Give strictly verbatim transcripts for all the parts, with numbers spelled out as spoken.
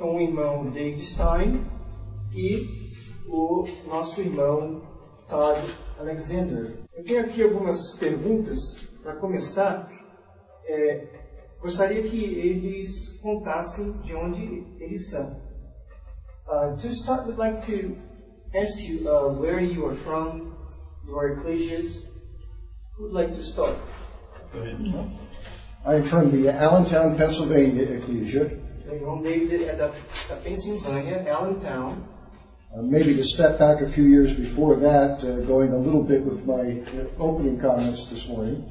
com o irmão David Stein e o nosso irmão Todd Alexander. Eu tenho aqui algumas perguntas. Para começar, é, gostaria que eles contassem de onde eles são. Uh, to start, I'd like to ask you uh, where you are from, your ecclesias. Who would like to start? Go ahead. I'm from the Allentown, Pennsylvania ecclesia. O irmão David é da, da Pensilvânia, Allentown. Uh, maybe to step back a few years before that, uh, going a little bit with my uh, opening comments this morning.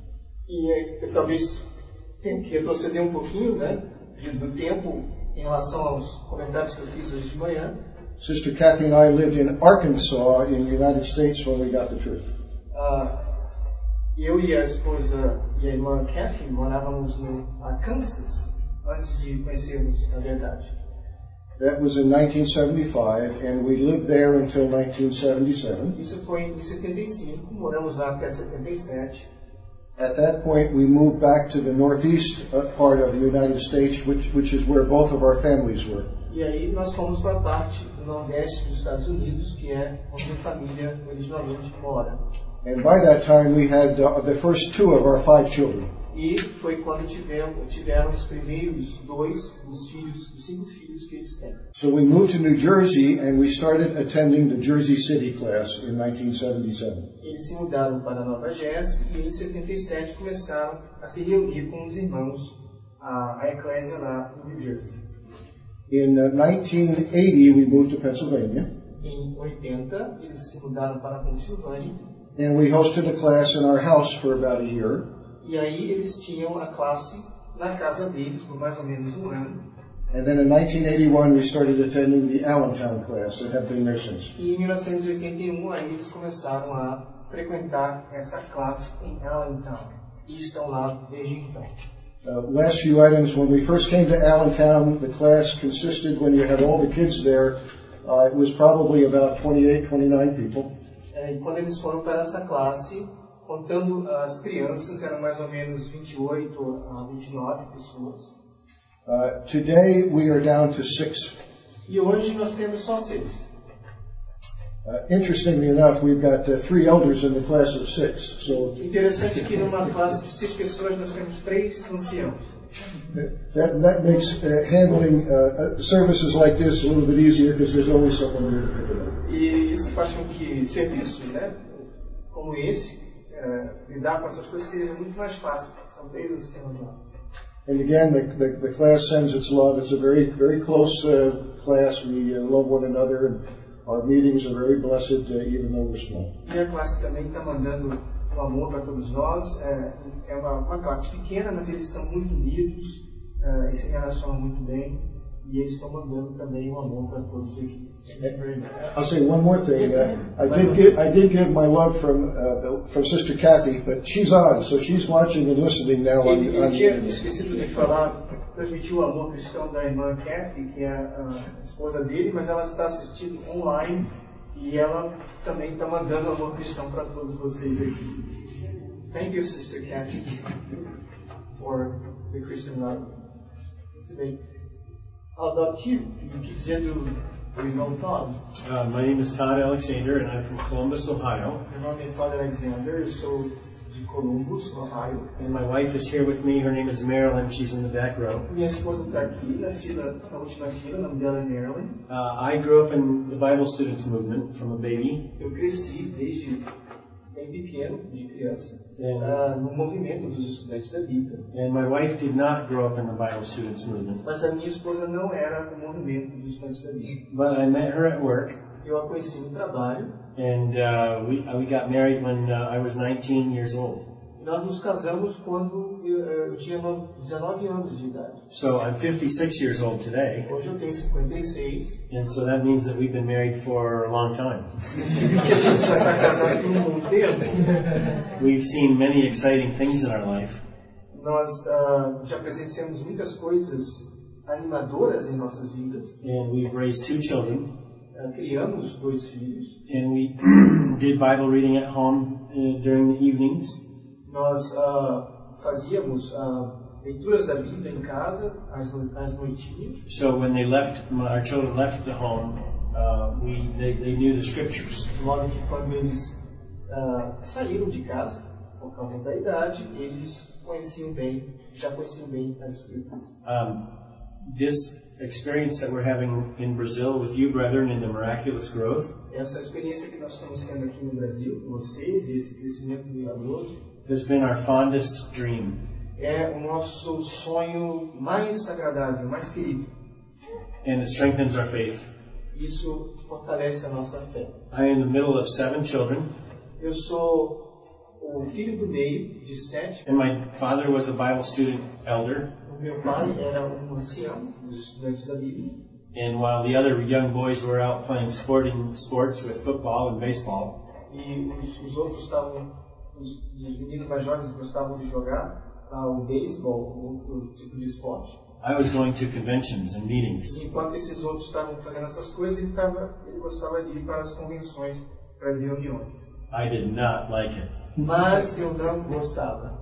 E eu talvez tenha que retroceder um pouquinho, né, do tempo em relação aos comentários que eu fiz hoje de manhã. Sister Kathy and I lived in Arkansas in the United States when we got the truth. Uh, eu e a esposa e a irmã Kathy morávamos no Arkansas antes de conhecermos a verdade. That was in nineteen seventy-five, and we lived there until nineteen seventy-seven. Isso foi em setenta e cinco, moramos lá até setenta e sete. At that point, we moved back to the northeast uh, part of the United States, which, which is where both of our families were. E aí nós fomos para a parte do nordeste dos Estados Unidos, que é onde a família originalmente mora. And by that time, we had uh, the first two of our five children. E foi quando tivemos, tiveram os primeiros dois dos filhos, dos cinco filhos que eles têm. So we moved to New Jersey, and we started attending the Jersey City class in nineteen seventy-seven. Eles se mudaram para Nova Jersey e em setenta e sete começaram a se reunir com os irmãos, a, a eclésia lá em New Jersey. In uh, nineteen eighty, we moved to Pennsylvania. Em oitenta, eles se mudaram para a Pensilvânia. And we hosted a class in our house for about a year. E aí eles tinham a classe na casa deles por mais ou menos um ano. And then in nineteen eighty-one, we started attending the Allentown class and have been there since. E em mil novecentos e oitenta e um, aí eles começaram a frequentar essa classe em Allentown. E estão lá desde então. Uh, last few items, when we first came to Allentown, the class consisted, when you had all the kids there, uh, it was probably about twenty-eight, twenty-nine people. É, e quando eles foram para essa classe, contando as crianças, eram mais ou menos vinte e oito a vinte e nove pessoas. Uh, today, we are down to six. E hoje nós temos só seis. Uh, interestingly enough, we've got uh, three elders in the class of six. So Interessante que numa classe de seis pessoas nós temos três anciãos. that, that makes uh, handling uh, services like this a little bit easier because there's always someone there to pick it up. E isso faz com que serviços, né, como esse, uh, lidar com essas coisas seja muito mais fácil. São três anciãos lá. And again, the, the, the class sends its love. It's a very, very close uh, class. We uh, love one another, and our meetings are very blessed, uh, even though we're small. E a classe também está mandando um amor para todos nós. É, é uma, uma classe pequena, mas eles são muito unidos, uh, e se relacionam muito bem. E eles estão mandando também um amor para todos aqui. I'll say one more thing. Uh, I did give I did give my love from uh, the, from Sister Kathy, but she's on, so she's watching and listening now. On, Ele, ele on tinha esquecido de falar, transmitir o amor cristão da irmã Kathy, que é a esposa dele, mas ela está assistindo online e ela também está mandando amor cristão para todos vocês aqui. Thank you, Sister Kathy, for the Christian love. Muito bem. How about you? You keep dizendo o irmão Todd. Uh, my name is Todd Alexander, and I'm from Columbus, Ohio. Meu nome é Todd Alexander, eu sou de Columbus, Ohio. And my wife is here with me. Her name is Marilyn. She's in the back row. Minha esposa está aqui na fila, na última fila, o nome dela é Marilyn. Uh, I grew up in the Bible Students Movement from a baby. Eu cresci desde bem pequeno, de criança, And, uh, no movimento dos estudantes da Bíblia. and my wife did not grow up in the Bible Students Movement. Mas a minha esposa não era do movimento dos estudantes da Bíblia. But I met her at work, Eu a conheci no trabalho. and uh, we, uh, we got married when uh, I was nineteen years old. E nós nos casamos quando eu, eu tinha dezenove anos de idade. So I'm fifty-six years old today, Hoje eu tenho cinquenta e seis. and so that means that we've been married for a long time. Significa que a gente já está casado por um bom tempo. We've seen many exciting things in our life. Nós uh, já presenciamos muitas coisas animadoras em nossas vidas. And we've raised two children. Uh, criamos dois filhos. And we did Bible reading at home uh, during the evenings. Nós uh, fazíamos uh, leituras da Bíblia em casa, às, às noitinhas. So when they left, our children left the home, uh, we they, they knew the scriptures. De modo que quando eles uh, saíram de casa, por causa da idade, eles conheciam bem, já conheciam bem as escrituras. Um, this experience that we're having in Brazil with you, brethren, in the miraculous growth, essa experiência que nós estamos tendo aqui no Brasil com vocês, esse crescimento milagroso, has been our fondest dream. É o nosso sonho mais agradável, mais querido. And it strengthens our faith. Isso fortalece a nossa fé. I am in the middle of seven children. Eu sou o filho do meio de sete. And my father was a Bible student elder. O meu pai era um ancião dos estudantes da Bíblia. And while the other young boys were out playing sporting sports with football and baseball, e os, os outros estavam, os, os meninos mais jovens gostavam de jogar ah, o beisebol, outro tipo de esporte. I was going to conventions and meetings. E enquanto esses outros estavam fazendo essas coisas, ele, tava, ele gostava de ir para as convenções, para as reuniões. I did not like it. Mas eu não gostava.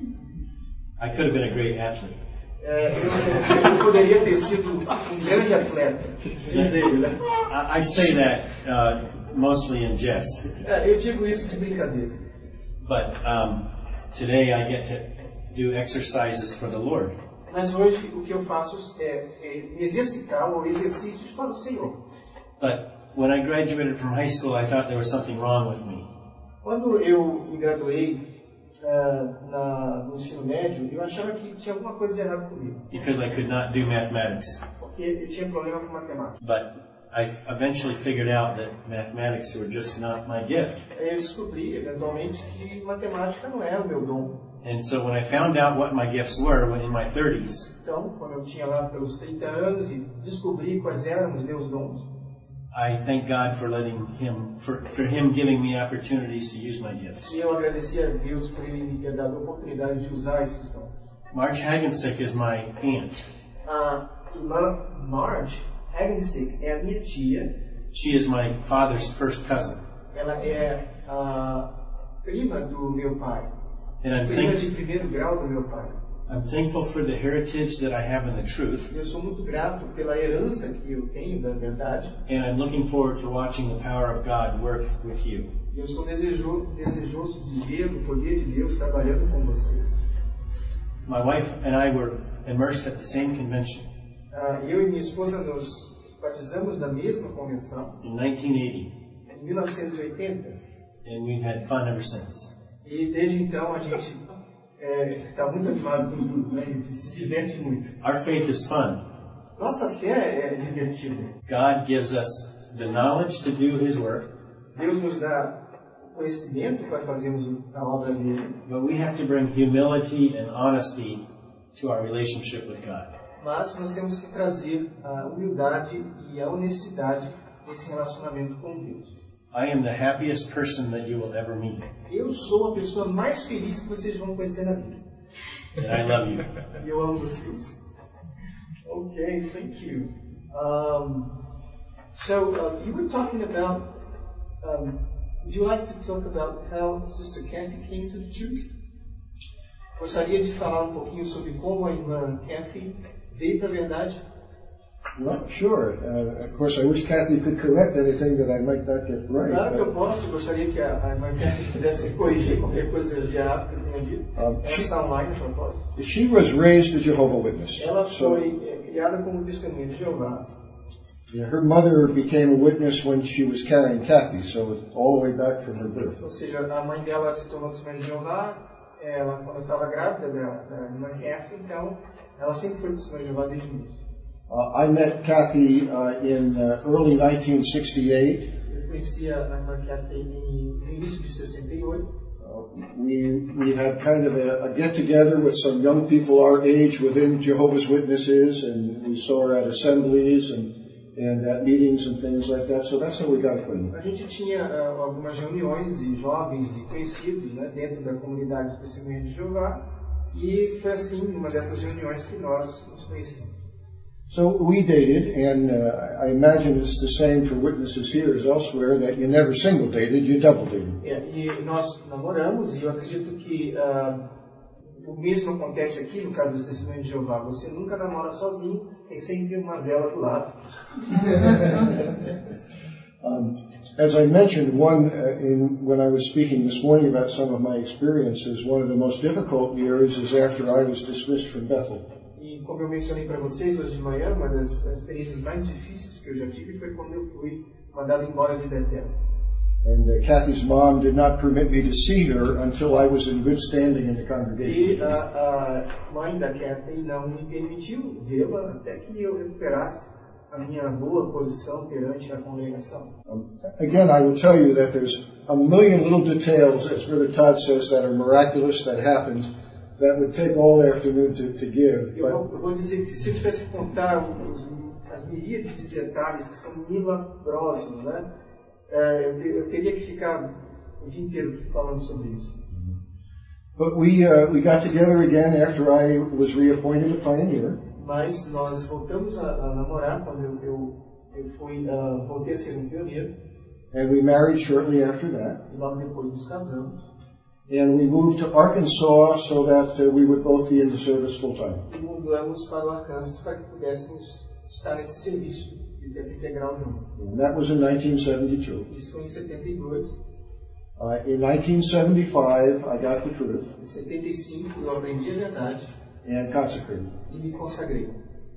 I could have been a great athlete. É, eu, eu poderia ter sido um grande atleta, diz ele, né? I, I say that uh, mostly in jest. É, eu digo isso de brincadeira. But um, today I get to do exercises for the Lord. Mas hoje o que eu faço é, é exercitar ou exercícios para o Senhor. But when I graduated from high school, I thought there was something wrong with me. Quando eu me graduei uh, na, no ensino médio, eu achava que tinha alguma coisa de errado comigo. Because I could not do mathematics. Porque eu tinha problema com matemática. But I eventually figured out that mathematics were just not my gift. Eu descobri, eventualmente, que matemática não era o meu dom. And so when I found out what my gifts were in my thirties, então, quando eu tinha lá pelos trinta anos e descobri quais eram os meus dons, I thank God for letting him, for, for him giving me opportunities to use my gifts. E eu agradeci a Deus por ele me ter dado a oportunidade de usar esses dons. Marge Hagensick is my aunt. A irmã Marge Hagensick é a minha tia. She is my father's first cousin. Ela é a prima do meu pai. And I'm, Prima thank, de primeiro grau do meu pai. I'm thankful for the heritage that I have in the truth. Eu sou muito grato pela herança que eu tenho da verdade. And I'm looking forward to watching the power of God work with you. Eu estou desejoso, desejoso de ver o poder de Deus trabalhando com vocês. My wife and I were immersed at the same convention. Uh, eu e minha esposa nos batizamos na mesma convenção. In nineteen eighty. Em mil novecentos e oitenta. And we've had fun ever since. E desde então a gente está é, muito animado com tudo, né? A gente se diverte muito. Our faith is fun. Nossa fé é divertida. God gives us the knowledge to do His work. Deus nos dá o conhecimento para fazermos a obra dele. But we have to bring humility and honesty to our relationship with God. Mas nós temos que trazer a humildade e a honestidade nesse relacionamento com Deus. I am the happiest person that you will ever meet. Eu sou a pessoa mais feliz que vocês vão conhecer na vida. And I love you. E eu amo vocês. Okay, thank you. Um, so uh, you were talking about. Um, would you like to talk about how Sister Kathy came to the truth? Gostaria de falar um pouquinho sobre como a irmã Kathy veio para a verdade? Well, sure. Uh, of course, I wish Kathy could correct anything that I might not get right. Claro que eu posso. Gostaria que a, a irmã Kathy pudesse corrigir qualquer coisa de errado que eu tenha dito. Um, Ela she, está online, eu posso. She was raised a Jehovah's Witness. Ela So, foi é, criada como testemunha de Jeová. yeah, her mother became a witness when she was carrying Kathy, so all the way back from her birth. Ou seja, a mãe dela se tornou testemunha de Jeová. Ela, quando estava grávida da, da irmã Kathy, então ela sempre foi testemunha de Jeová desde o início. Uh, I met Kathy uh, in uh, early nineteen sixty-eight. Eu conheci a irmã Kathy no início de sessenta e oito. Uh, we we had kind of a, a get together with some young people our age within Jehovah's Witnesses, and we saw her at assemblies and and at meetings and things like that. So that's how we got acquainted. A gente tinha uh, algumas reuniões de jovens e conhecidos, né, dentro da comunidade de testemunha de Jeová, e foi assim numa dessas reuniões que nós nos conhecemos. So we dated, and uh, I imagine it's the same for witnesses here as elsewhere, that you never single dated, you double dated. É, e nós namoramos, e eu acredito que uh, o mesmo acontece aqui no caso dos testemunhos de Jeová. Você nunca namora sozinho, tem sempre uma vela do lado. Um, as I mentioned, one uh, in, when I was speaking this morning about some of my experiences, one of the most difficult years is after I was dismissed from Bethel. E como eu mencionei para vocês hoje de manhã, uma das experiências mais difíceis que eu já tive foi quando eu fui mandado embora de Betel. And uh, Kathy's mom did not permit me to see her until I was in good standing in the E congregation. a, a mãe da Kathy não me permitiu vê-la até que eu recuperasse a minha boa posição perante a congregação. Um, again, I will tell you that there's a million little details, as Brother Todd says, that are miraculous, that happened, that would take all afternoon to, to give. Eu vou, eu vou dizer que se eu tivesse que contar os, as miríades de detalhes que são milagrosos, né? É, eu, te, eu teria que ficar o dia inteiro falando sobre isso. But we uh, we got together again after I was reappointed a pioneer. Mas nós voltamos a, a namorar quando eu, eu, eu fui, uh, voltei a ser um pioneiro. And we married shortly after that. E logo depois nos casamos. And we moved to Arkansas so that uh, we would both be in the service full time. E mudamos para o Arkansas para que pudéssemos estar nesse serviço de tempo integral junto. And that was in nineteen seventy-two. Isso foi em setenta e dois. Uh, in nineteen seventy-five, I got the truth Em setenta e cinco eu aprendi a verdade and consecrated. e me consagrei.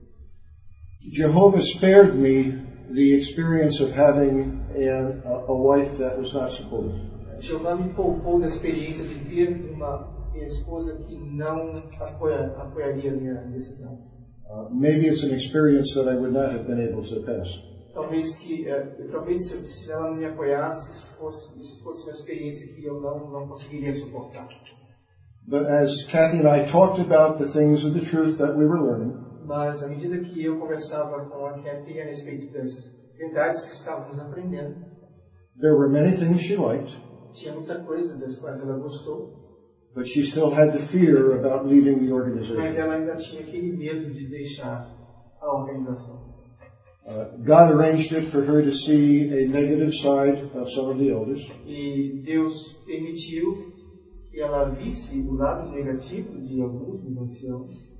Jehovah spared me the experience of having an, a, a wife that was not supportive. Jeová me poupou da experiência de ter uma esposa que não apoia, apoiaria a minha decisão. Uh, maybe it's an experience that I would not have been able to pass. Talvez que, uh, talvez se, se ela não me apoiasse, isso fosse, isso fosse uma experiência que eu não, não conseguiria suportar. But as Kathy and I talked about the things of the truth that we were learning, Mas à medida que eu conversava com a Kathy a respeito das verdades que estávamos aprendendo, there were many things she liked, tinha muita coisa das quais ela gostou, but she still had the fear about leaving the mas organization. ela ainda tinha aquele medo de deixar a organização. Uh, God arranged it for her to see a negative side of some of the elders. E Deus permitiu que ela visse o lado negativo de alguns dos anciãos.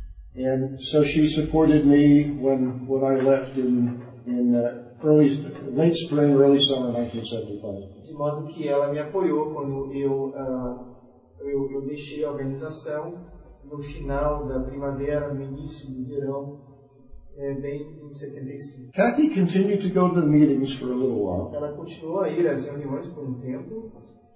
And so she supported me when, when I left in, in uh, early, late spring, early summer nineteen seventy-five. De modo que ela me apoiou quando eu, uh, eu, eu deixei a organização no final da primavera, no início do verão, é, bem em setenta e cinco. Kathy continued to go to the meetings for a little while, Ela continuou a ir às reuniões por um tempo,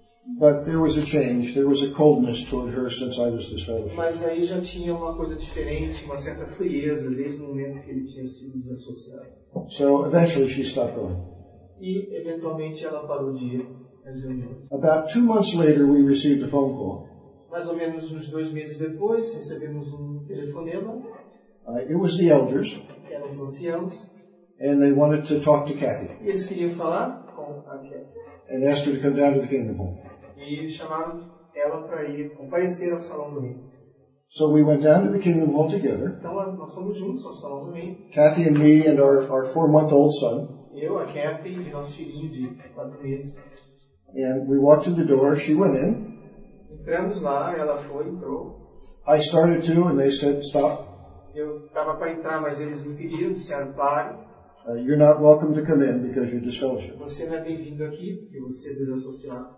but there was a change. There was a coldness toward her since I was disfellowshipped. mas aí já tinha uma coisa diferente, uma certa frieza desde o momento que ele tinha sido desassociado. So eventually she stopped going. E, eventualmente, ela parou de ir às reuniões. About two months later, we received a phone call. Mais ou menos uns dois meses depois, recebemos um telefonema, Uh, it was the elders, que eram os anciãos, and they wanted to talk to Kathy e eles queriam falar com a Kathy. and asked her to come down to the Kingdom Home. E chamaram ela para ir comparecer ao Salão do Reino. So we went down to the Kingdom Hall together, Então, nós fomos juntos ao Salão do Reino. Kathy and me and our, our four-month-old son. Eu, a Kathy e nosso filhinho de quatro meses. And we walked to the door. She went in. Entramos lá, ela foi, entrou. I started to, and they said, stop. Eu estava para entrar, mas eles me pediram, disseram, pare. Uh, you're not welcome to come in because you're disfellowshipped. Você não é bem-vindo aqui, porque você é desassociado.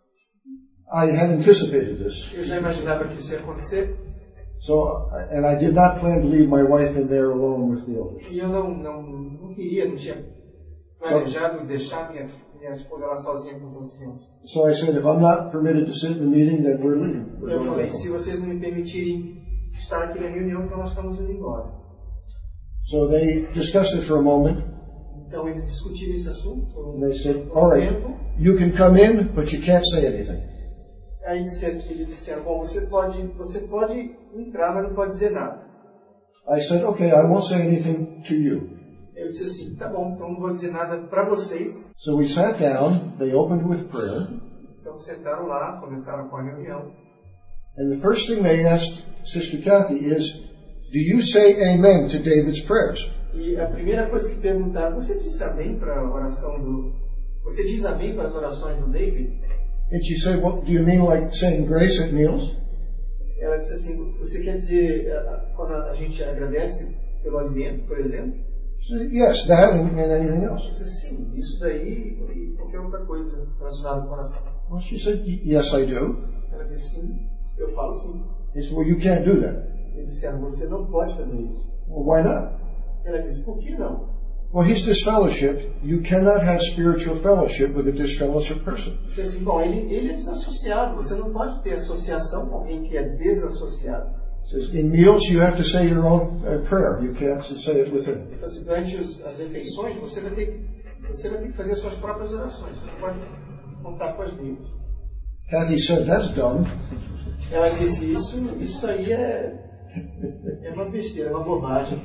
I had anticipated this. Eu já imaginava que isso ia acontecer. So, and I did not plan to leave my wife in there alone with the elders. E eu não, não, não queria, não tinha planejado deixar minha, minha esposa lá sozinha com os anciãos. So I said, if I'm not permitted to sit in the meeting, then we're leaving. We're Eu going falei, home. se vocês não me permitirem estar aqui na reunião, então nós estamos indo embora. So they discussed it for a moment. Então eles discutiram esse assunto por um, And they said, por um all right, tempo. you can come in, but you can't say anything. Aí disseram, eles disseram, bom, você pode, você pode entrar, mas não pode dizer nada. I said, okay, I won't say anything to you. Eu disse assim, tá bom, então não vou dizer nada para vocês. So we sat down, they opened with prayer, Então sentaram lá, começaram com a reunião. and the first thing they asked Sister Kathy is, do you say amen to David's prayers? E a primeira coisa que perguntaram, você disse amém para a oração do... Você diz amém para as orações do David? And she said, well, do you mean like saying grace at meals? Ela disse assim, você quer dizer, quando a gente agradece pelo alimento, por exemplo? She said, yes, that and, and anything else. Eu disse, sim, isso daí e qualquer outra coisa relacionada com oração. Well, she said, yes, I do. Ela disse, sim, eu falo sim. He said, well, you can't do that. Eles disseram, você não pode fazer isso. Well, why not? Ela disse, por que não? Well, he's disfellowshipped. You cannot have spiritual fellowship with a disfellowshipped person. Disse assim, bom, ele, ele é desassociado. Você não pode ter associação com alguém que é desassociado. Says, in meals, you have to say your own uh, prayer. You can't say it with him. Então, assim, durante os, as refeições, você vai, ter, você vai ter que fazer as suas próprias orações. Você não pode contar com as minhas. Kathy said, that's dumb. Ela disse, isso, isso aí é, é uma besteira, é uma bobagem.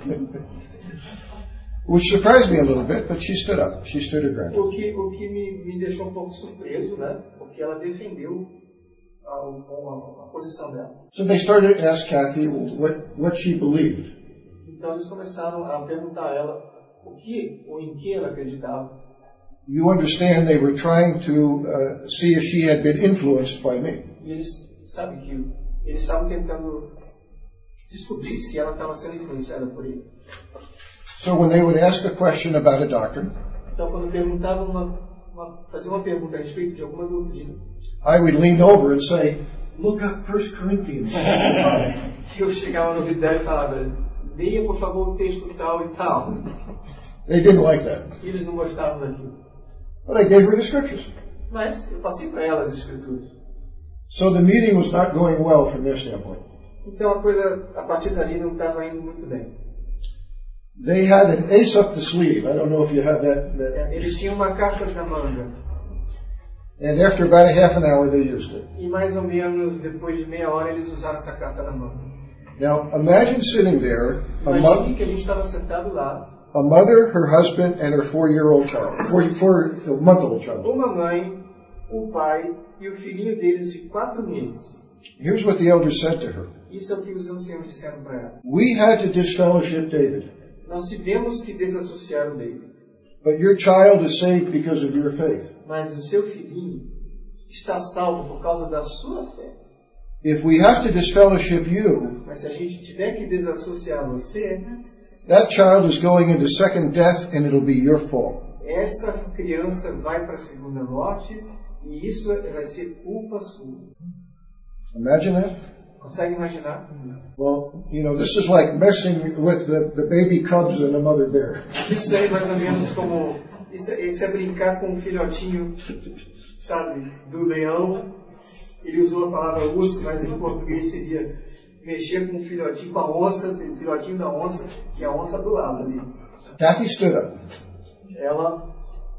Which surprised me a little bit, but she stood up. She stood her ground. O que, o que me, me deixou um pouco surpreso, né? Porque ela defendeu a, a, a posição dela. So they started to ask Kathy what, what she believed. Então eles começaram a perguntar a ela o que ou em que ela acreditava. You understand they were trying to uh, see if she had been influenced by me. E eles, sabe que eles estavam tentando descobrir se ela estava sendo influenciada por ele. So when they would ask a question about a doctrine, Então quando perguntavam uma, uma, faziam uma pergunta a respeito de alguma doutrina, I would lean over and say, look up First Corinthians. eu chegava no ouvido dela e falava, leia por favor o texto tal e tal. They didn't like that. E eles não gostavam daquilo. But I gave her the scriptures. Mas eu passei para ela as escrituras. So the meeting was not going well from their standpoint. Então a coisa, a partir dali, não estava indo muito bem. They had an ace up the sleeve. I don't know if you have that. that. Eles tinham uma carta na manga. And after about a half an hour, they used it. E mais ou menos depois de meia hora eles usaram essa carta na manga. Now, imagine sitting there, a, Imagine mo- que a gente estava sentado lá, a mother, her husband, and her four-year-old child, four, four-month-old child. uma mãe, o pai e o filhinho deles de quatro meses. Here's what the elders said to her. Isso é o que os anciãos disseram para ela. We had to disfellowship David, Nós tivemos que desassociar o David. but your child is saved because of your faith. Mas o seu filhinho está salvo por causa da sua fé. If we have to disfellowship you, Mas se a gente tiver que desassociar você, that child is going into second death and it'll be your fault. essa criança vai para a segunda morte e isso vai ser culpa sua. Imagine that? Consegue imaginar? Well, you know, this is like messing with the, the baby cubs and a mother bear. Isso aí mais ou menos como... Isso, é- isso é brincar com um filhotinho, sabe, do leão. Ele usou a palavra urso, mas em português seria mexer com um filhotinho, com a onça, o filhotinho da onça, e a onça do lado ali. Kathy stood up. Ela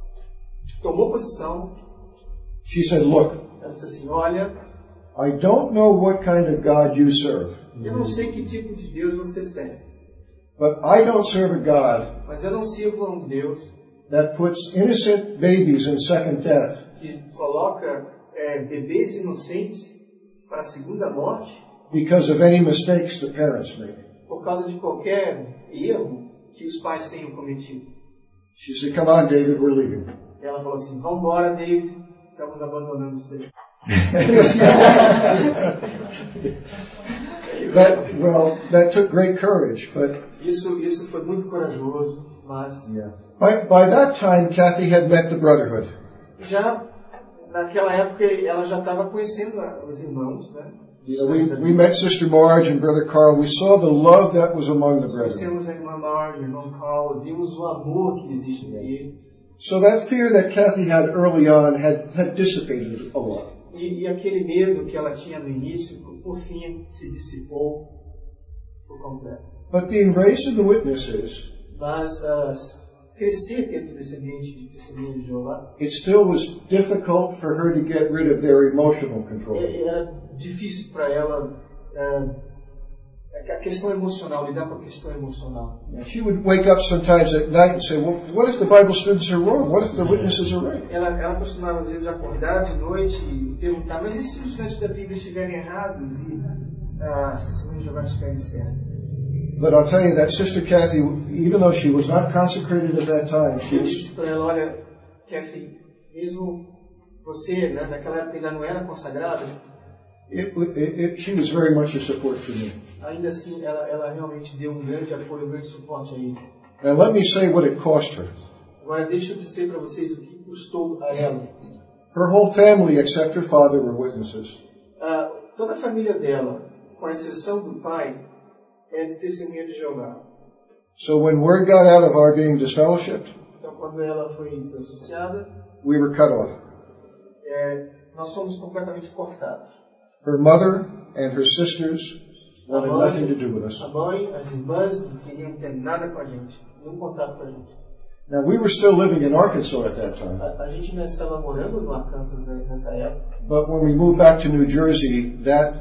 tomou posição, She said, look, ela disse assim, olha, I don't know what kind of God you serve, eu não sei que tipo de Deus você serve, but I don't serve a God mas eu não sirvo a um Deus that puts innocent babies in second death que coloca é, bebês inocentes para a segunda morte because of any mistakes the parents make. por causa de qualquer erro que os pais tenham cometido. She said, come on, David, we're leaving. Ela falou assim, vamos embora, David, estamos abandonando isso daí. That, well, that took great courage, but Isso, isso foi muito corajoso, mas by, by that time, Kathy had met the Brotherhood. já naquela época ela já estava conhecendo a- os irmãos, né? You know, we, we met Sister Marge and Brother Carl. We saw the love that was among the brethren. Conhecemos a irmã Marge, o irmão Carl, vimos o amor que existe entre eles. So that fear that Kathy had early on had, had dissipated a lot. E, e aquele medo que ela tinha no início, por fim, se dissipou por completo. But being raised in the witnesses, Mas uh, crescer dentro desse ambiente de testemunho de Jeová, it still was difficult for her to get rid of their emotional control. é- era difícil para ela uh, a questão emocional, lidar com a questão emocional. She would wake up sometimes at night and say, well, what if the Bible students are wrong? What if the witnesses are right? Ela, ela costumava às vezes acordar de noite e perguntar, mas e se os estudantes da Bíblia estiverem errados e ah, as testemunhas de Jeová estiverem certas? But I'll tell you that Sister Kathy, even though she was not consecrated at that time, she Eu was, disse para ela, olha, Kathy, mesmo você, né, naquela época ainda não era consagrada, it, it, it, she was very much a support for me. Ainda assim, ela, ela realmente deu um grande apoio, um grande suporte a ele. Now let me say what it cost her. Agora deixa eu dizer para vocês o que custou a ela. Her whole family, except her father, were witnesses. Uh, toda a família dela, com exceção do pai, é de testemunha de Jeová. So when word got out of our being disfellowshipped, Então, quando ela foi desassociada, we were cut off. é, nós fomos completamente cortados. Her mother and her sisters A wanted mãe, nothing to do with us. a mãe, as irmãs não queriam ter nada com a gente, nenhum contato com a gente. Now we were still living in Arkansas at that time, A, a gente ainda estava morando no Arkansas nessa época, but when we moved back to New Jersey, that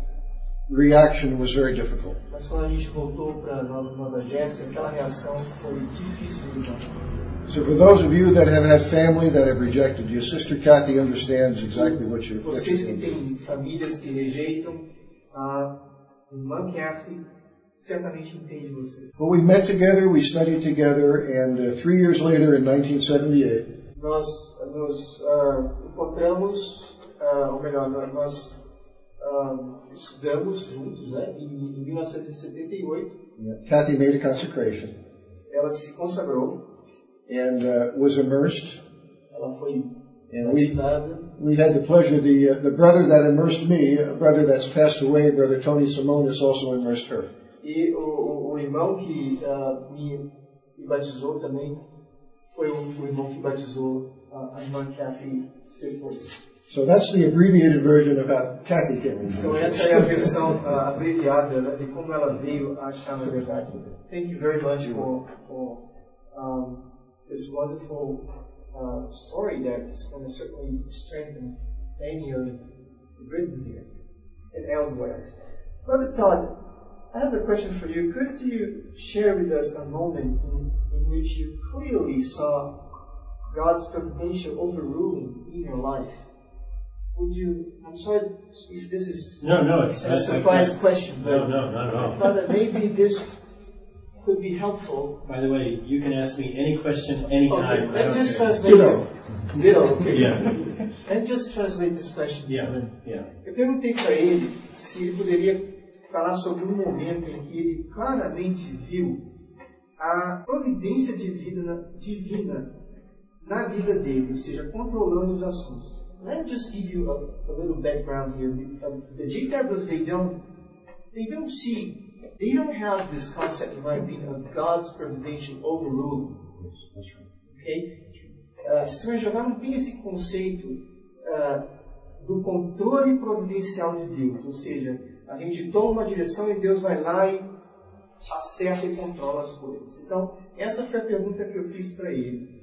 reaction was very difficult. mas quando a gente voltou para Nova, Nova Jersey, aquela reação foi difícil de lidar. So for those of you that have had family that have rejected you, Sister Kathy understands exactly what you're, what Vocês you're que doing. têm famílias que rejeitam, a irmã Kathy certamente entende você. Well, we met together, we studied together, and uh, three years later, in nineteen seventy-eight, Nós nos uh, encontramos, uh, ou melhor, nós uh, estudamos juntos, né? E em mil novecentos e setenta e oito, Kathy made a consecration ela se consagrou, and uh, was immersed. ela foi And we batizada. we had the pleasure, the uh, the brother that immersed me, a brother that's passed away, Brother Tony Simonis, also immersed her. E o, o, o irmão que uh, me, me batizou também foi o, o irmão que batizou a, a irmã Kathy depois. So that's the abbreviated version of how Kathy came into Então essa é a versão uh, abreviada, né, de como ela veio a estar na verdade. Thank you very much for, for um, this wonderful uh, story that's going to certainly strengthen many of Britain here and elsewhere. Brother Todd, I have a question for you. Could you share with us a moment in, in which you clearly saw God's providential overruling in your life? Would you, I'm sorry if this is No, no, it's a surprise I, I, question, but No, no, not at all. I thought that maybe this could be helpful. By the way, you can ask me any question anytime. Okay, I let's don't just care. translate. Ditto. Ditto, okay. Yeah. And just translate this question. Yeah, to him. yeah. Eu perguntei para ele se ele poderia falar sobre um momento em que ele claramente viu a providência divina, divina na vida dele, ou seja, controlando os assuntos. Let me just give you a, a little background here. The, the J W they don't, they don't see, they don't have this concept, in my opinion, of God's providential overruling. Okay? Uh, Sistema Jeová não tem esse conceito uh, do controle providencial de Deus, ou seja, a gente toma uma direção e Deus vai lá e acerta e controla as coisas. Então, essa foi a pergunta que eu fiz para ele.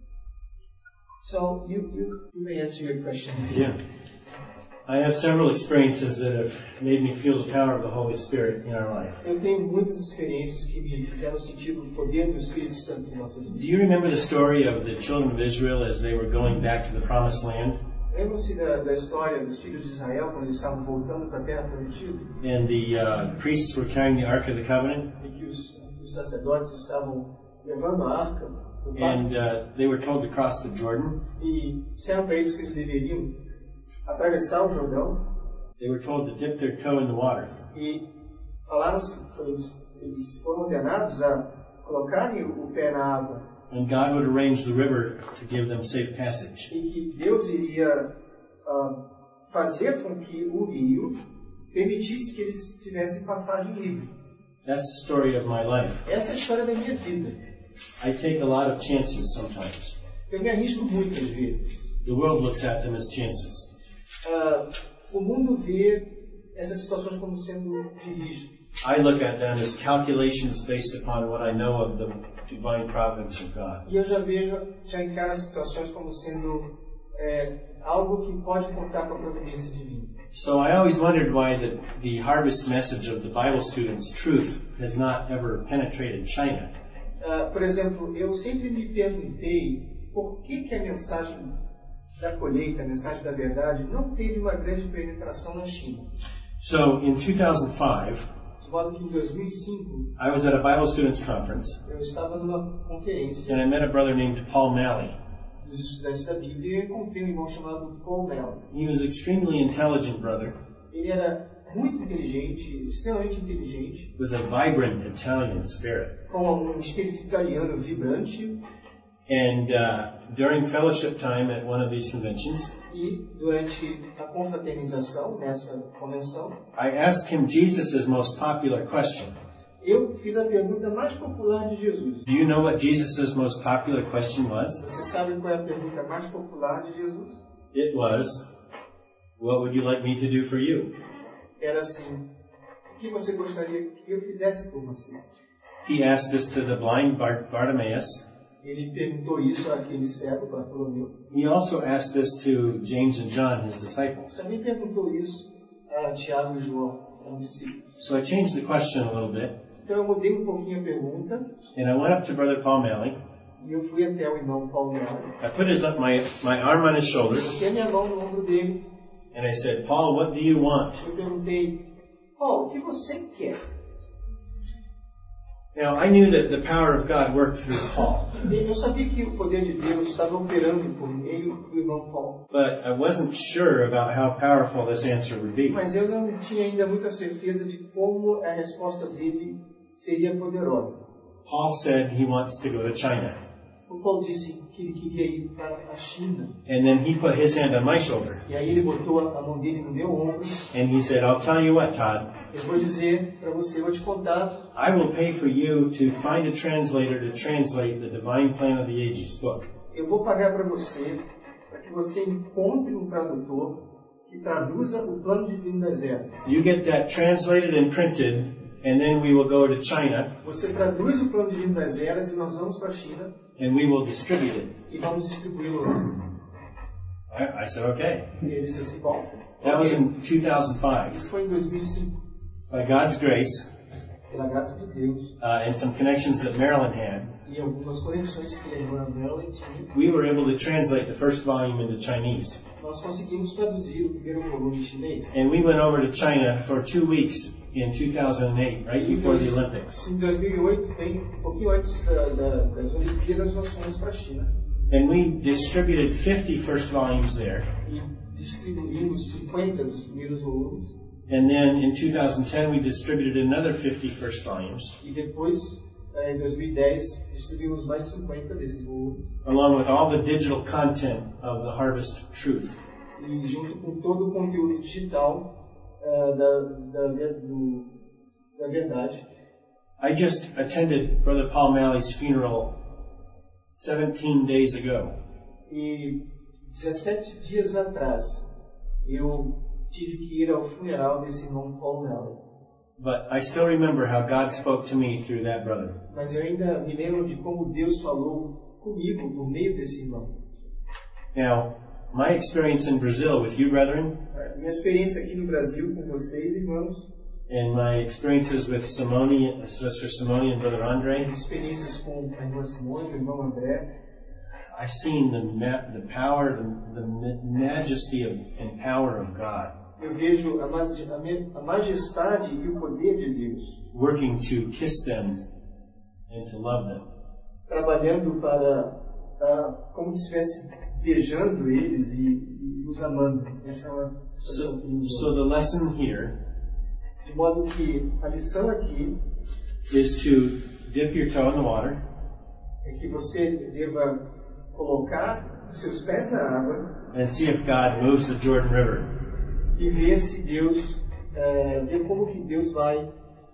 So, you, you, you may answer your question. Yeah. I have several experiences that have made me feel the power of the Holy Spirit in our life. Eu tenho muitas experiências que me fizeram sentir o poder do Espírito Santo em nossas Do vidas. you remember the story of the children of Israel as they were going back to the Promised Land? Lembram-se da, da história dos filhos de Israel quando eles estavam voltando para a Terra Prometida? And the uh, priests were carrying the Ark of the Covenant, E que os, os sacerdotes estavam levando a arca do pacto and uh, they were told to cross the Jordan. e disseram para eles que eles deveriam atravessar o Jordão They were told to dip their toe in the water. e falaram eles, eles foram ordenados a colocarem o, o pé na água And God would arrange the river to give them safe passage. e que Deus iria uh, fazer com que o rio permitisse que eles tivessem passagem livre. That's the story of my life. Essa é a história da minha vida. I take a lot of chances sometimes. Eu me arrisco muitas vezes. The world looks at them as chances. Uh, o mundo vê essas situações como sendo de risco. I look at them as calculations based upon what I know of the divine providence of God. E eu já vejo, já encaro as situações como sendo é, algo que pode contar com a providência divina. So I always wondered why the, the harvest message of the Bible students, truth, has not ever penetrated China. Uh, por exemplo, eu sempre me perguntei por que, que a mensagem da colheita, a mensagem da verdade, não teve uma grande penetração na China. So in two thousand five, De modo que em dois mil e cinco, I was at a Bible Students Conference, eu estava numa conferência and I met a brother named Paul Malley. dos estudantes da Bíblia e eu encontrei um irmão chamado Paul Malley. He was an extremely intelligent brother, Ele era muito inteligente, extremamente inteligente, with a vibrant Italian spirit. com um espírito italiano vibrante. And uh, during fellowship time at one of these conventions, E durante a confraternização nessa convenção, I asked him Jesus' most popular question. eu fiz a pergunta mais popular de Jesus. Do you know what Jesus' most popular question was? Você sabe qual é a pergunta mais popular de Jesus? It was, what would you like me to do for you? Era assim: o que você gostaria que eu fizesse por você? He asked this to the blind Bart- Bartimaeus. Ele perguntou isso àquele cego, Bartolomeu. He also asked this to James and John, his disciples. Também perguntou isso a Tiago e João, um discípulo. So I changed the question a little bit, Então eu mudei um pouquinho a pergunta and I went up to Brother Paul Malley. e eu fui até o irmão Paulo Melo. I put his, my, my arm on his shoulder, Coloquei a minha mão no ombro dele. and I said, Paul, what do you want? Eu perguntei: Paulo, o que você quer? Now, I knew that the power of God worked through Paul, Eu sabia que o poder de Deus estava operando por meio do irmão Paulo. but I wasn't sure about how powerful this answer would be. Mas eu não tinha ainda muita certeza de como a resposta dele seria poderosa. Paul said he wants to go to China. O Paulo disse que ele queria ir para a China. And then he put his hand on my shoulder, E aí ele botou a mão dele no meu ombro. and he said, I'll tell you what, Todd, Eu vou dizer para você, eu vou te contar. I will pay for you to find a translator to translate the Divine Plan of the Ages book. Eu vou pagar para você, para que você encontre um tradutor que traduza o plano divino das eras. You get that translated and printed, and then we will go to China, Você traduz o plano divino das eras e nós vamos para a China and we will distribute it. e vamos distribuí-lo lá. I, I said, okay. E ele disse assim: bom, That was ok. in two thousand five. Isso foi em dois mil e cinco. By God's grace, Pela graça de Deus uh, and some connections that Marilyn had, e algumas conexões que a irmã Marilyn tinha, we were able to translate the first volume into Chinese. nós conseguimos traduzir o primeiro volume em chinês. And we went over to China for two weeks in two thousand eight, right before the Olympics. Em dois mil e oito, bem um pouquinho antes da, da, das Olimpíadas, nós fomos para a China And we distributed fifty first volumes there. e distribuímos cinquenta dos primeiros volumes. And then in two thousand ten, we distributed another fifty first volumes, E depois, eh, em dois mil e dez, distribuímos mais cinquenta desses volumes. along with all the digital content of the Harvest Truth. E junto com todo o conteúdo digital eh, da, da, do, da verdade. I just attended Brother Paul Malley's funeral seventeen days ago. E dezessete dias atrás, eu tive que ir ao funeral desse irmão Paul Malley. But I still remember how God spoke to me through that brother. Mas eu ainda me lembro de como Deus falou comigo por meio desse irmão. Now, my experience in Brazil with you, brethren, A minha experiência aqui no Brasil com vocês, irmãos, and my experiences with Simone, Sister Simone and Brother Andre, as experiências com a irmã Simone e o irmão André, I've seen the ma- the power, the, the ma- majesty of, and power of God eu vejo a, maj- a me- a majestade e o poder de Deus working to kiss them and to love them. trabalhando para, ah, como se estivesse beijando eles e, e os amando. Essa é uma expressão que eles So the lesson here De modo que a lição aqui is to dip your toe in the water é que você deva colocar os seus pés na água and see if God moves the Jordan River. e ver se Deus, é, ver como que Deus vai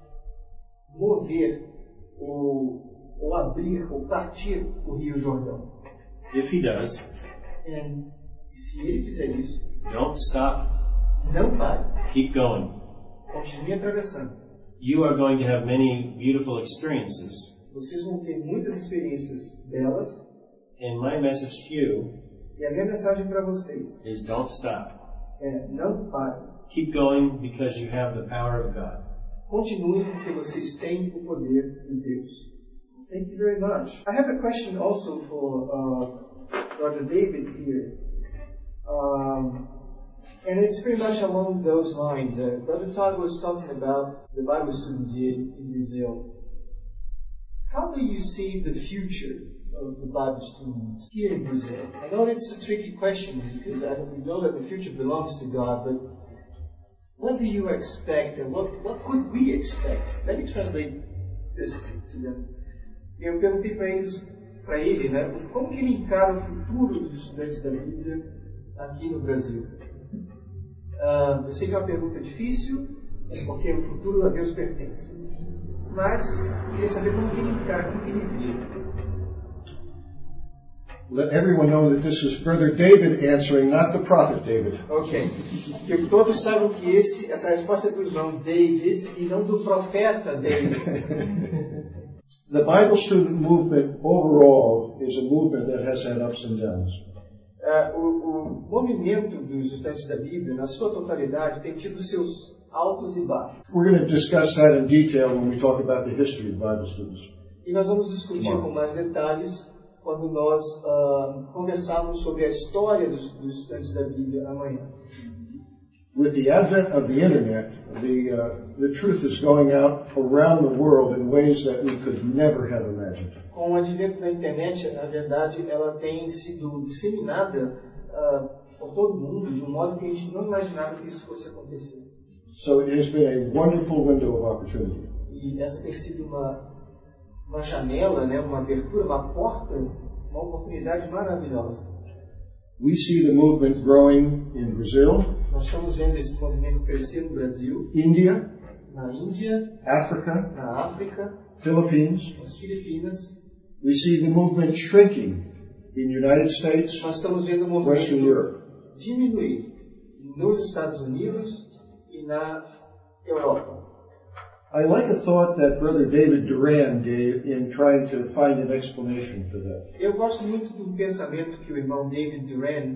mover ou, ou abrir ou partir o Rio Jordão. If He does, E se Ele fizer isso, don't stop. não pare, Keep going. continue atravessando. You are going to have many beautiful experiences. Vocês vão ter muitas experiências delas And my message to you e a minha mensagem para vocês is don't stop. é: não pare. Keep going because you have the power of God. Continue porque vocês têm o poder de Deus. Thank you very much. I have a question also for uh, Brother David here. Um, and it's pretty much along those lines. Uh, Brother Todd was talking about the Bible students here in Brazil. How do you see the future of the Bible students here in Brazil? I know it's a tricky question because I, we know that the future belongs to God, but what do you expect and what, what could we expect? Let me translate this to them. Eu perguntei para eles, para ele, né, como que ele encara o futuro dos estudantes da Bíblia aqui no Brasil. Uh, eu sei que é uma pergunta difícil, porque o futuro a Deus pertence. Mas queria saber como que ele encara, como que ele vê. Let everyone know that this is Brother David answering, not the prophet David. Ok. Que todos saibam que esse, essa resposta é do irmão David e não do profeta David. The Bible student movement overall is a movement that has had ups and downs. Uh, o, o movimento dos estudantes da Bíblia, na sua totalidade, tem tido seus altos e baixos. We're going to discuss that in detail when we talk about the history of Bible students. E nós vamos discutir com mais detalhes quando nós uh, conversarmos sobre a história dos, dos estudantes da Bíblia amanhã. With the advent of the internet, the uh, the truth is going out around the world in ways that we could never have imagined. Com o advento da internet, a verdade ela tem sido disseminada uh, por todo mundo de um modo que a gente não imaginava que isso fosse acontecer. So it has been a wonderful window of opportunity. E essa tem sido uma uma janela, né, uma abertura, uma porta, uma oportunidade maravilhosa. We see the movement growing in Brazil, Nós estamos vendo esse movimento crescer no Brasil, India, na Índia, Africa, na África, Philippines. nas Filipinas. We see the movement shrinking in the United States, Nós estamos vendo o Western movimento Europe. diminuir nos Estados Unidos e na Europa. I like a thought that Brother David Duran gave in trying to find an explanation for that. Eu gosto muito do pensamento que o irmão David Duran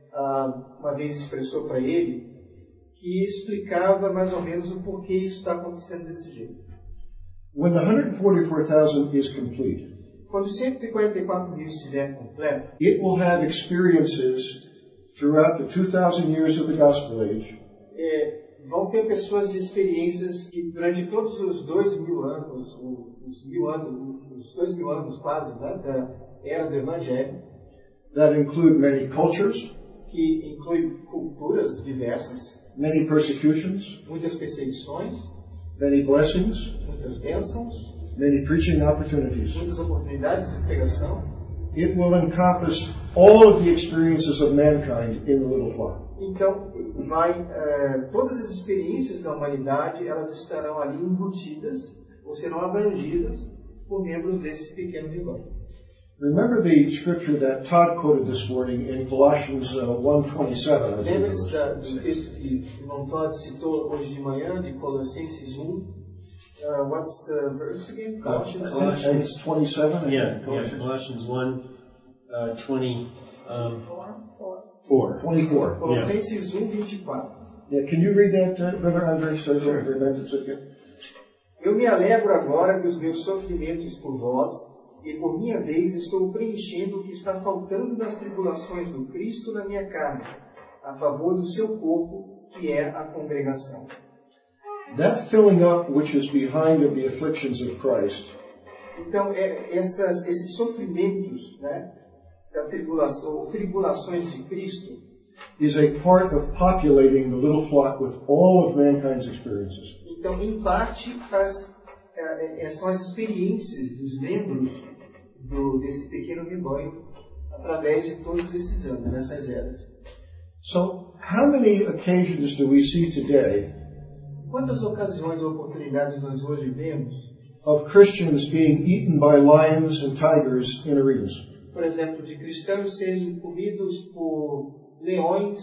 uh, uma vez expressou para ele, que explicava mais ou menos o porquê isso está acontecendo desse jeito. When the one hundred forty-four thousand is complete, Quando cento e quarenta e quatro mil estiver completo, it will have experiences throughout the two thousand years of the Gospel Age é, vão ter pessoas de experiências que durante todos os dois mil anos, os mil anos, os dois mil anos quase, né, da era do Evangelho, that include many cultures, que inclui culturas diversas, many persecutions, muitas perseguições, many blessings, muitas bênçãos, many preaching opportunities. muitas oportunidades de pregação. It will encompass all of the experiences of mankind in the little flock. Então, vai, uh, todas as experiências da humanidade, elas estarão ali embutidas, ou serão abrangidas por membros desse pequeno rebanho. Remember the scripture that Todd quoted this morning in Colossians uh, one twenty-seven. Lembre-se do texto que o irmão Todd citou hoje de manhã, de Colossenses um. Uh, what's the verse again? Colossians one? Colossians twenty-seven? Yeah, yeah, Colossians one, uh, twenty, um, four. twenty-four. Colossenses um, vinte e quatro. Yeah, can you read that, uh, Brother Andre, so I don't remember it again? Eu me alegro agora dos meus sofrimentos por vós, e por minha vez estou preenchendo o que está faltando das tribulações do Cristo na minha carne, a favor do seu corpo, que é a congregação. That filling up which is behind of the afflictions of Christ Então, é, essas, esses sofrimentos, né, da tribulação, ou tribulações de Cristo, is a part of populating the little flock with all of mankind's experiences. então, em parte, faz, é, é, são as experiências dos membros do, desse pequeno rebanho através de todos esses anos, nessas eras. So, how many occasions do we see today Quantas ocasiões ou oportunidades nós hoje vemos, of Christians being eaten by lions and tigers in arenas? por exemplo, de cristãos serem comidos por leões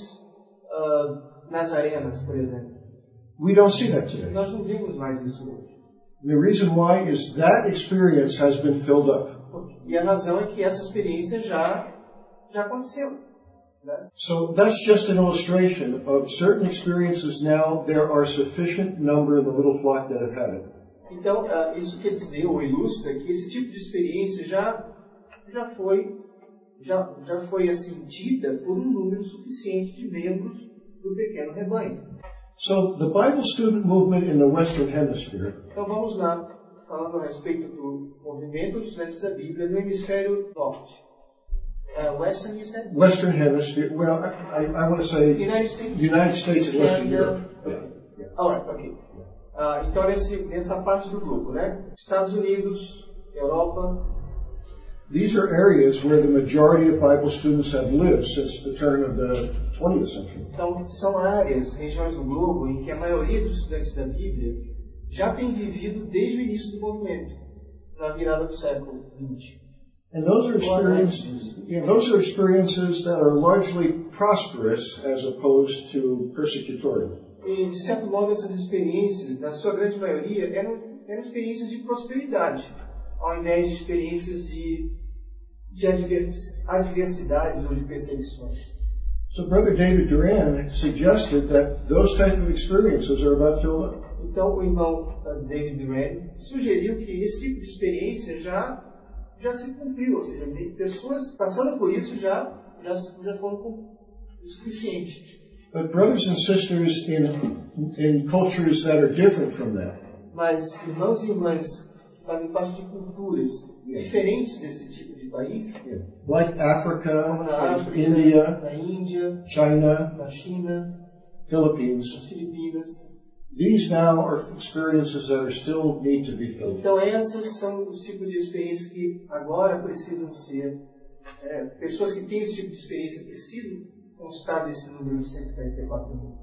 uh, nas arenas, por exemplo? We don't see that today. Nós não vemos mais isso hoje. The reason why is that experience has been filled up. E a razão é que essa experiência já, já aconteceu. Né? So that's just an illustration of certain experiences now. There are sufficient number in the little flock that have had it. Então, uh, isso quer dizer, ou ilustra, que esse tipo de experiência já, já foi, já, já foi assim, tida por um número suficiente de membros do pequeno rebanho. So the Bible student movement in the Western Hemisphere Então vamos lá, falando a respeito do movimento dos estudantes da Bíblia no hemisfério norte. Uh, Western, you said? Western Hemisphere, well, I, I want to say United States, United States and Western Canada, Europe. Alright, ok. Uh, então, nesse, nessa parte do grupo, né? Estados Unidos, Europa. These are areas where the majority of Bible students have lived since the turn of the twentieth century. Então, são áreas, regiões do globo em que a maioria dos estudantes da Bíblia já tem vivido desde o início do movimento, na virada do século vinte. And those are experiences, you know, those are experiences that are largely prosperous as opposed to persecutorial. E, de certo modo, essas experiências, na sua grande maioria, eram, eram experiências de prosperidade, ao invés de experiências de, de advers, adversidades ou de perseguições. So Brother David Duran suggested that those type of experiences are about filling up. Então, o irmão David Duran sugeriu que esse tipo de experiência já, já se cumpriu, ou seja, pessoas passando por isso já, já, já foram o suficiente. But brothers and sisters in, in cultures that are different from that, Mas irmãos e irmãs que fazem parte de culturas diferentes desse tipo de país, yeah, like Africa, como na like África, India, na Índia, China, na China, Philippines, nas Filipinas. these now are experiences that are still need to be filled. Então essas são os tipos de experiências que agora precisam ser, é, pessoas que têm esse tipo de experiência precisam constar desse número de cento e quarenta e quatro mil.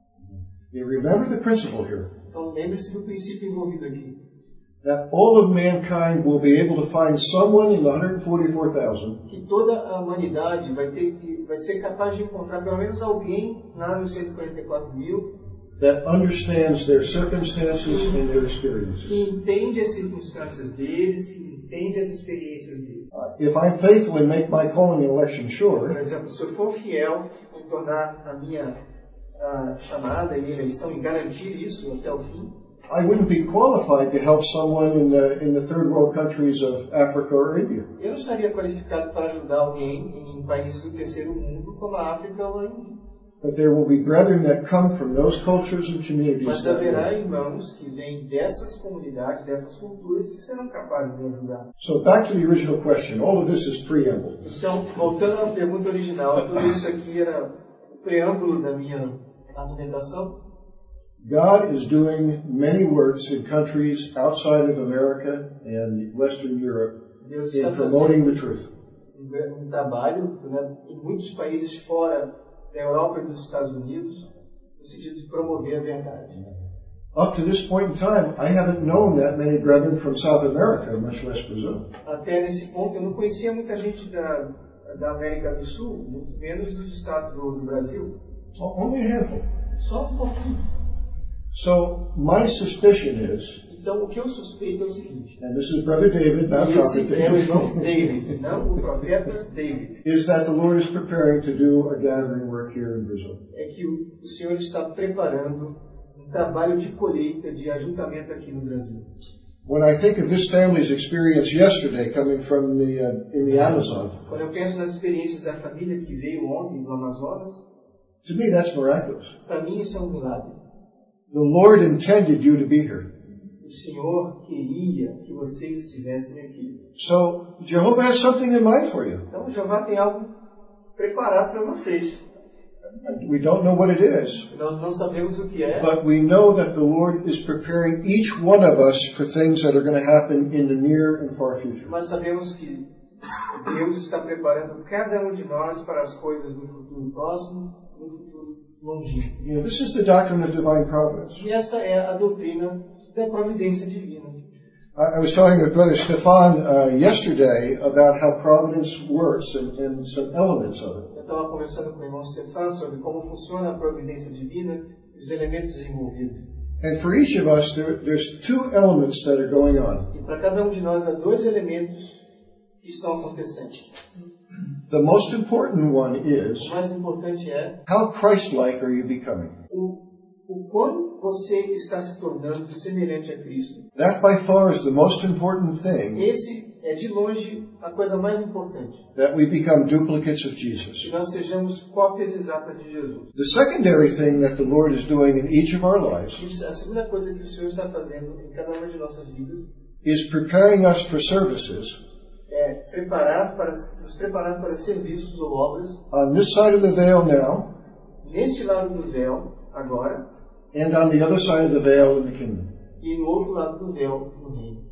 You remember the principle here, Então lembre-se do princípio envolvido aqui. that all of mankind will be able to find someone in the one hundred forty-four thousand Que toda a humanidade vai ter que, vai ser capaz de encontrar pelo menos alguém lá nos cento e quarenta e quatro mil that understands their circumstances and their experiences. que entende as circunstâncias deles, que entende as experiências deles. Uh, if I'm faithful and make my calling and election Por sure, exemplo, se eu for fiel em tornar a minha a chamada e eleição e garantir isso até o fim, I wouldn't be qualified to help someone in the in the third world countries of Africa or India. eu não estaria qualificado para ajudar alguém em países do terceiro mundo como a África ou a Índia. But there will be brethren that come from those cultures and communities Mas that haverá way. irmãos que vêm dessas comunidades, dessas culturas, que serão capazes de ajudar. So back to the original question. All of this is preamble. Então, voltando à pergunta original, tudo isso aqui era o preâmbulo da minha argumentação. God is doing many works in countries outside of America and Western Europe Deus in está promoting fazendo the truth. um, um trabalho, né, em muitos países fora da Europa e dos Estados Unidos, no sentido de promover a verdade. Up to this point in time, I haven't known that many brethren from South America, much less Brazil. Até nesse ponto, eu não conhecia muita gente da, da América do Sul, muito menos dos estados do, do Brasil. Only a handful. Só um pouquinho. So my suspicion is, Então, o que eu suspeito é o seguinte. and this is Brother David, not E Prophet esse é o irmão David, David, não o profeta David. is that the Lord is preparing to do a gathering work here in Brazil. É que o, o Senhor está preparando um trabalho de colheita, de ajuntamento aqui no Brasil. When I think of this family's experience yesterday coming from the uh, in the Amazon, Quando eu penso nas experiências da família que veio ontem do Amazonas, to me that's miraculous. para mim isso é um milagre. The Lord intended you to be here. O Senhor queria que vocês estivessem aqui. So Jehovah has something in mind for you. Então, Jeová tem algo preparado para vocês. We don't know what it is, Nós não sabemos o que é, but we know that the Lord is preparing each one of us for things that are going to happen in the near and far future. mas sabemos que Deus está preparando cada um de nós para as coisas no futuro próximo, no futuro longínquo. You know, this is the doctrine of divine providence. E essa é a doutrina da providência divina. I, I was talking with Brother Stefan uh, yesterday about how providence works and, and some elements of it. Eu estava conversando com o irmão Stefan sobre como funciona a providência divina e os elementos envolvidos. And for each of us, there, there's two elements that are going on. E para cada um de nós há dois elementos que estão acontecendo. The most important one O is, mais importante é how Christ-like are you becoming? o, o quanto você está se tornando semelhante a Cristo. That by far is the most important thing, Esse é de longe a coisa mais importante. that we become duplicates of Jesus. Que nós sejamos cópias exatas de Jesus. The secondary thing that the Lord is doing in each of our lives Isso, a segunda coisa que o Senhor está fazendo em cada uma de nossas vidas is preparing us for services é preparar para, nos preparar para serviços ou obras on this side of the veil now, neste lado do véu, agora, and on the other side of the veil in the kingdom. E no outro lado do véu, no reino.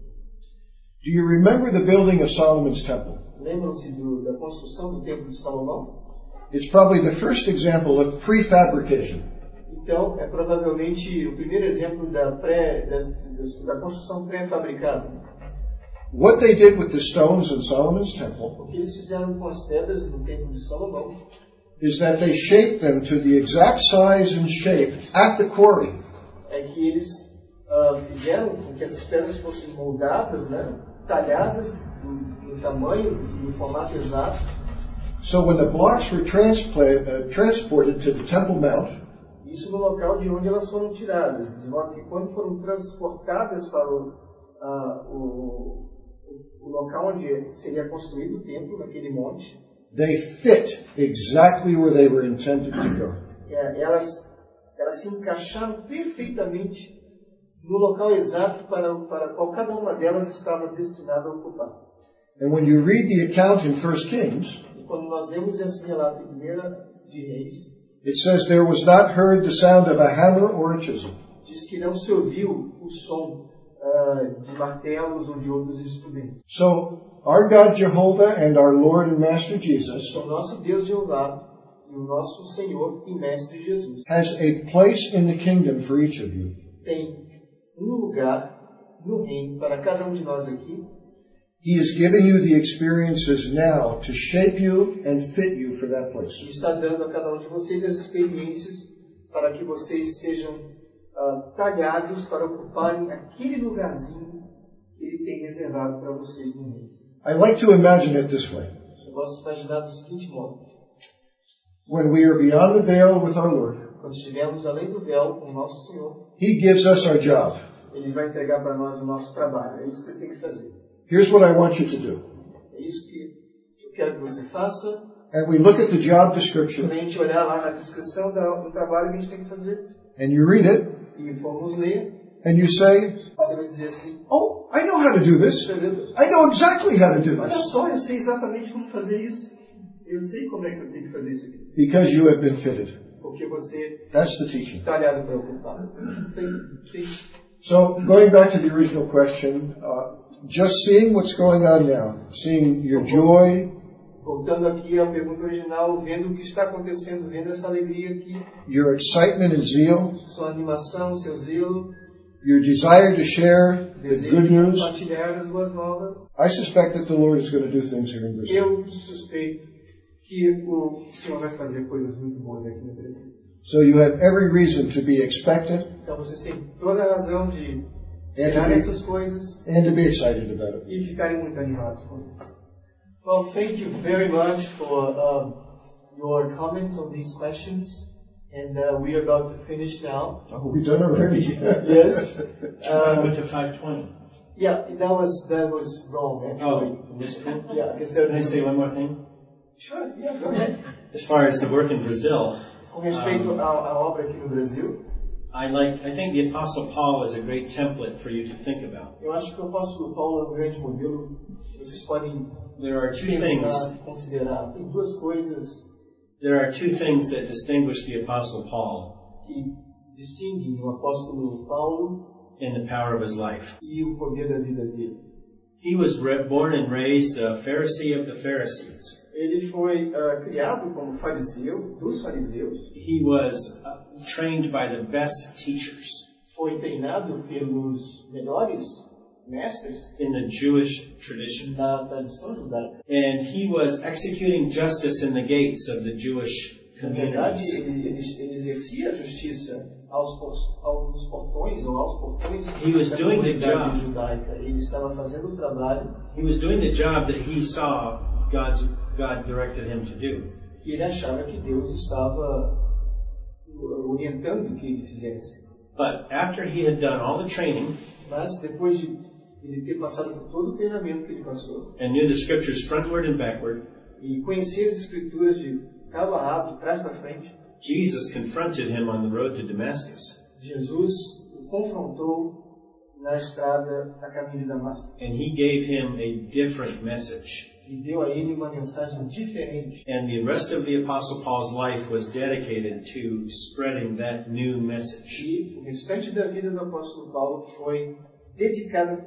Do you remember the building of Solomon's temple? Lembram-se do- da construção do Templo de Salomão? It's probably the first example of prefabrication. Então, é provavelmente o primeiro exemplo da, pré, da, da construção pré-fabricada. What they did with the stones in Solomon's temple O que eles fizeram com as pedras no Templo de Salomão is that they shaped them to the exact size and shape at the quarry. é que eles ah, fizeram com que essas pedras fossem moldadas, né, talhadas no, no tamanho, no formato exato. So when the blocks were transpla- uh, transported to the Temple Mount, Isso no local de onde elas foram tiradas, de modo que quando foram transportadas para o, ah, o, o local onde seria construído o templo, naquele monte, they fit exactly where they were intended to go. é, elas, elas se encaixaram perfeitamente no local exato para, para qual cada uma delas estava destinada a ocupar. And when you read the account in First Kings, E quando nós lemos esse relato em Primeira de Reis, it says there was not heard the sound of a hammer or a chisel. diz que não se ouviu o som ah, de martelos ou de outros instrumentos. So our God Jehovah and our Lord and Master Jesus Então, nosso Deus Jeová e o nosso Senhor e Mestre Jesus has a place in the kingdom for each of you. tem um lugar no reino para cada um de nós aqui. He is giving you the experiences now to shape you and fit you for that place. E está dando a cada um de vocês as experiências para que vocês sejam ah, talhados para ocuparem aquele lugarzinho que Ele tem reservado para vocês no reino. I like to imagine it this way. Eu gosto de imaginar do seguinte modo: When we are beyond the veil with our Lord, quando estivermos além do véu com o nosso Senhor, He gives us our job. Ele vai entregar para nós o nosso trabalho. É isso que Ele tem que fazer. Here's what I want you to do. É isso que eu quero que você faça. And we look at the job description Quando a gente olhar lá na descrição da- do trabalho que a gente tem que fazer and you read it e formos ler, and you say, você vai dizer assim: oh, I know how to do this. por exemplo, I know exactly how to do olha this. só, eu sei exatamente como fazer isso. Eu sei como é que eu tenho que fazer isso aqui. Because you have been fitted. Porque você That's the teaching. está talhado para ocupar. Tem, tem. So going back to the original question, uh, just seeing what's going on now, seeing your joy, Voltando aqui à pergunta original, vendo o que está acontecendo, vendo essa alegria aqui, your excitement and zeal, sua animação, seu zelo, your desire to share the desejo good de news, compartilhar as boas novas, I suspect that the Lord is going to do things here in Brazil. eu suspeito que o Senhor vai fazer coisas muito boas aqui no Brasil. So you have every reason to be expectant Então vocês têm toda a razão de É, esperar também. essas coisas and to be excited about it. e ficarem muito animados com isso. Well, thank you very much for um, your comments on these questions, and uh, we are about to finish now. Are we done already? Yes. I Um, went to five twenty. yeah, that was that was wrong actually. Oh, this one? Yeah, because there. Can I say one more thing? Sure. Yeah. Go ahead. As far as the work in Brazil, Com respeito um, à, à obra aqui no Brasil, I like. I think the Apostle Paul is a great template for you to think about. eu acho que o apóstolo Paulo é um grande modelo. Vocês podem There are two things. pensar, considerar. Tem duas coisas There are two things that distinguish the Apostle Paul que distinguem o apóstolo Paulo in the power of his life. e o poder da vida dele. He was re- born and raised a Pharisee of the Pharisees. Ele foi uh, criado como fariseu, dos fariseus, He was uh, trained by the best teachers foi treinado pelos melhores mestres in the Jewish tradition. da tradição judaica. And he was executing justice in the gates of the Jewish Na verdade, communities. ele, ele, ele exercia a justiça aos, pos- aos portões ou aos portões He was da doing the comunidade job. judaica. Ele estava fazendo o trabalho He was doing the job that he saw God's, God directed him to do. que ele achava que Deus estava orientando que ele fizesse. But after he had done all the training Mas depois de ele ter passado por todo o treinamento que ele passou and knew the scriptures frontward and backward, e conhecer as escrituras de cabo a rabo, de trás para frente, Jesus confronted him on the road to Damascus. Jesus o confrontou na estrada a caminho de Damasco. And he gave him a different message. e deu a ele uma mensagem diferente. And the rest of the Apostle Paul's life was dedicated to spreading that new message. E o restante da vida do apóstolo Paulo foi dedicada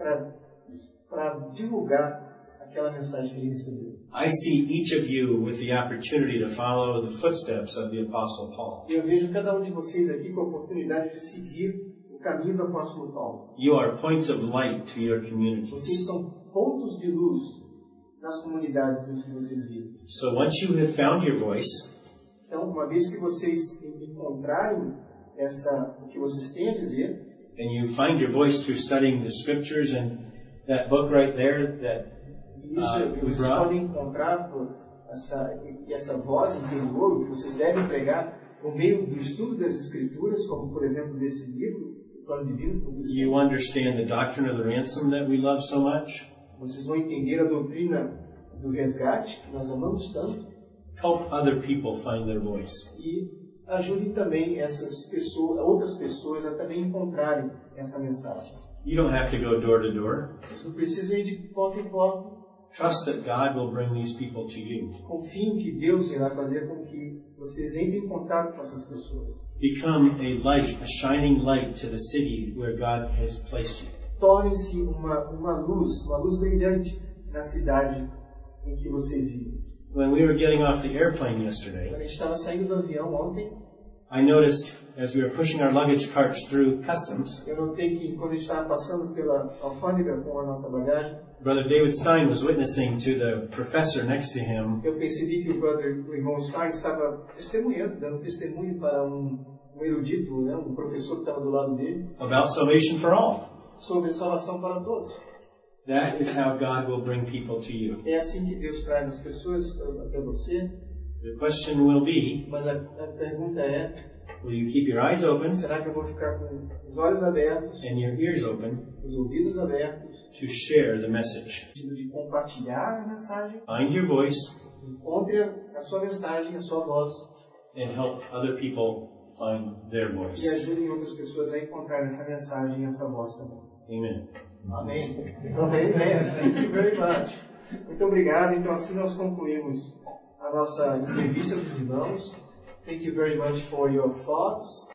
para divulgar aquela mensagem que ele recebeu. I see each of you with the opportunity to follow the footsteps of the Apostle Paul. Eu vejo cada um de vocês aqui com a oportunidade de seguir o caminho do apóstolo Paulo. You are points of light to your communities. Vocês são pontos de luz nas comunidades em que vocês vivem. So once you have found your voice, então, uma vez que vocês encontrarem essa, o que vocês têm a dizer, and you find your voice through studying the scriptures and that book right there that isso uh, que we vocês brought, podem encontrar por essa, essa voz interior que vocês devem pregar por meio do estudo das Escrituras, como por exemplo desse livro, o Plano Divino. Vocês, you understand the doctrine of the ransom that we love so much. vocês vão entender a doutrina do resgate, que nós amamos tanto. Help other people find their voice. E ajudem também essas pessoas, outras pessoas a também encontrarem essa mensagem. You don't have to go door to door. Vocês não precisam ir de porta em porta. Trust that God will bring these people to you. Confiem que Deus irá fazer com que vocês entrem em contato com essas pessoas. Become a light, a shining light to the city where God has placed you. Tornem-se uma, uma luz, uma luz brilhante na cidade em que vocês vivem. When we were getting off the airplane Quando yesterday, a gente estava saindo do avião ontem, I noticed as we were pushing our luggage carts through customs, eu notei que quando a gente estava passando pela alfândega com a nossa bagagem, Brother David Stein was witnessing to the professor next to him eu percebi que o, brother, o irmão Stein estava testemunhando, dando testemunho para um, um erudito, né, um professor que estava do lado dele, about salvation for all. sobre salvação para todos. That is how God will bring people to you. É assim que Deus traz as pessoas até você. The question will be, Mas a, a pergunta é, will you keep your eyes open será que eu vou ficar com os olhos abertos, and your ears open os ouvidos abertos, to share the message? no sentido de compartilhar a mensagem, Find your voice encontre a sua mensagem, a sua voz, and help other people find their e voice. ajudem outras pessoas a encontrar essa mensagem e essa voz também. Amen. Amém. Amém. Thank you very much. Muito obrigado. Então assim nós concluímos a nossa entrevista dos irmãos. Thank you very much for your thoughts.